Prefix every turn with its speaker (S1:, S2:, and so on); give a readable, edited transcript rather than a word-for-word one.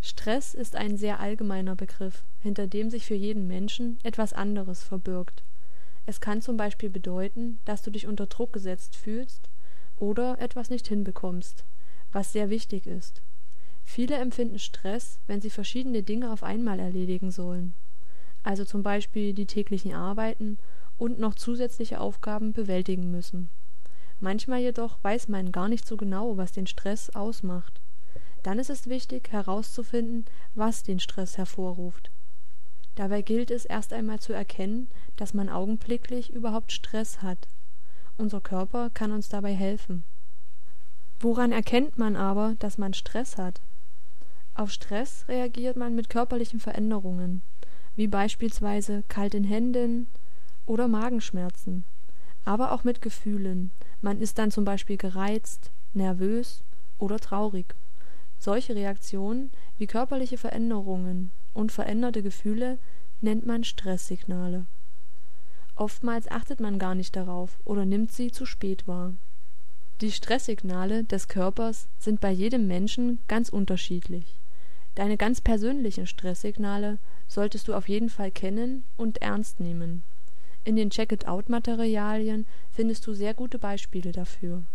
S1: Stress ist ein sehr allgemeiner Begriff, hinter dem sich für jeden Menschen etwas anderes verbirgt. Es kann zum Beispiel bedeuten, dass du dich unter Druck gesetzt fühlst oder etwas nicht hinbekommst, was sehr wichtig ist. Viele empfinden Stress, wenn sie verschiedene Dinge auf einmal erledigen sollen, also zum Beispiel die täglichen Arbeiten und noch zusätzliche Aufgaben bewältigen müssen. Manchmal jedoch weiß man gar nicht so genau, was den Stress ausmacht. Dann ist es wichtig, herauszufinden, was den Stress hervorruft. Dabei gilt es erst einmal zu erkennen, dass man augenblicklich überhaupt Stress hat. Unser Körper kann uns dabei helfen. Woran erkennt man aber, dass man Stress hat? Auf Stress reagiert man mit körperlichen Veränderungen, wie beispielsweise kalten Händen oder Magenschmerzen, aber auch mit Gefühlen. Man ist dann zum Beispiel gereizt, nervös oder traurig. Solche Reaktionen wie körperliche Veränderungen und veränderte Gefühle nennt man Stresssignale. Oftmals achtet man gar nicht darauf oder nimmt sie zu spät wahr. Die Stresssignale des Körpers sind bei jedem Menschen ganz unterschiedlich. Deine ganz persönlichen Stresssignale solltest du auf jeden Fall kennen und ernst nehmen. In den Check-it-out-Materialien findest du sehr gute Beispiele dafür.